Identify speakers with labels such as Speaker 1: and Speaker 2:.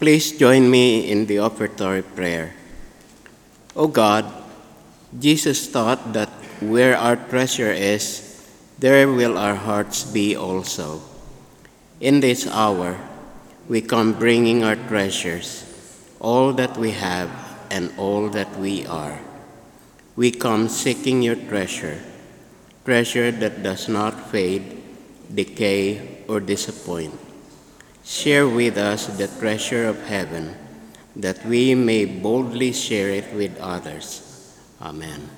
Speaker 1: Please join me in the offertory prayer. O God, Jesus taught that where our treasure is, there will our hearts be also. In this hour, we come bringing our treasures, all that we have and all that we are. We come seeking your treasure that does not fade, decay, or disappoint. Share with us the treasure of heaven, that we may boldly share it with others. Amen.